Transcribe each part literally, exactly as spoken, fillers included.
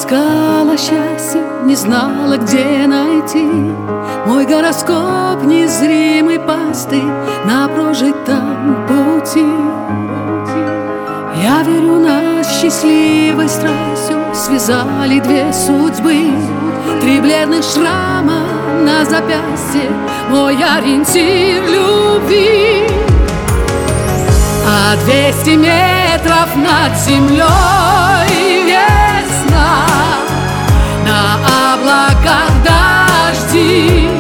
Искала счастье, не знала, где найти. Мой гороскоп незримый пастырь на прожитом пути. Я верю, нас счастливой страстью связали две судьбы. Три бледных шрама на запястье, мой ориентир любви. А двести метров над землей весна, на облаках дожди.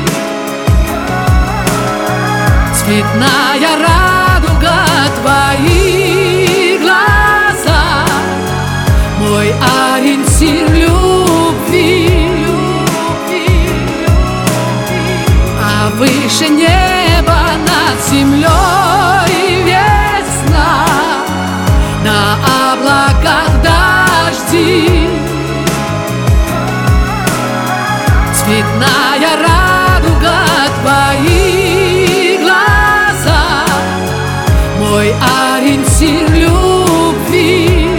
Цветная радуга твоих глазах, мой ориентир любви. А выше неба над землей весна, на облаках дожди. Цветная радуга твоих глазах, мой ориентир любви.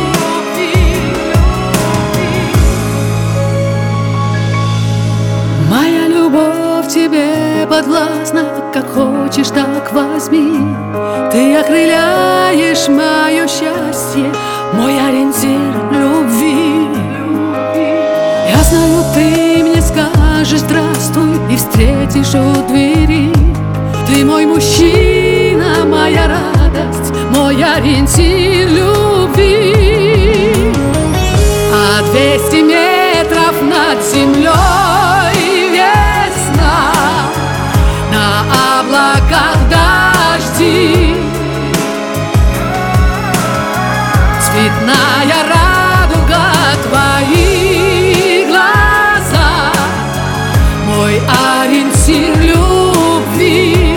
Моя любовь тебе подвластна, как хочешь, так возьми. Ты окрыляешь мое счастье, мой ориентир любви. Я знаю, ты мне скажешь здравствуй и встретишь у двери. Ты мой мужчина, моя радость, мой ориентир любви. А двести метров над землей весна, на облаках дожди. Цветная радуга твоих глазах, мой ориентир любви.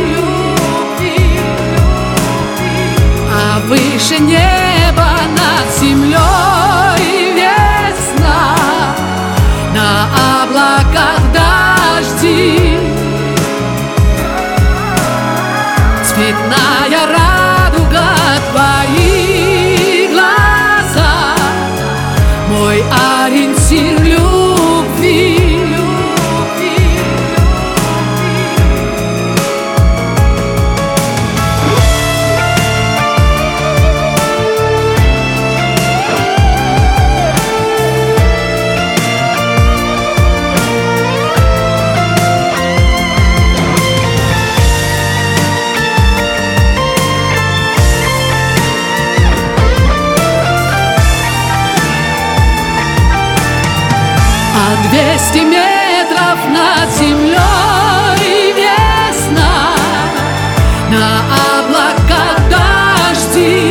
А выше неба над землей весна, на облаках дожди. Цветная радуга твоих глазах, мой ориентир любви. А двести метров над землей весна, на облаках дожди.